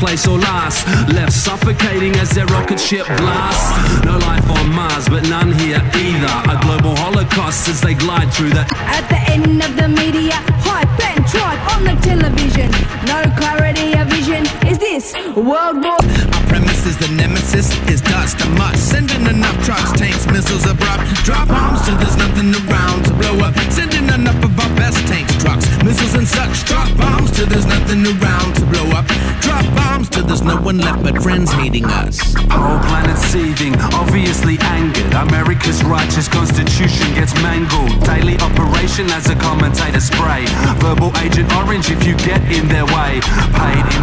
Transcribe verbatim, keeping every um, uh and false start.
place or last. Left suffocating as their rocket ship blasts. No life on Mars, but none here either. A global holocaust as they glide through the... At the end of the media, hype and tribe on the television. No clarity of vision. Is this World War? Our premise is the nemesis is dust, a must. Sending enough trucks, tanks, missiles abrupt. Drop bombs till there's nothing around to blow up. Sending enough of our best tanks, trucks, missiles and such. Drop bombs till there's nothing around to blow up. Drop bombs till there's no one left but friends hating us. Whole planet seething, obviously angered. America's righteous constitution gets mangled. Daily operation as a commentator spray. Verbal Agent Orange if you get in their way. Paid in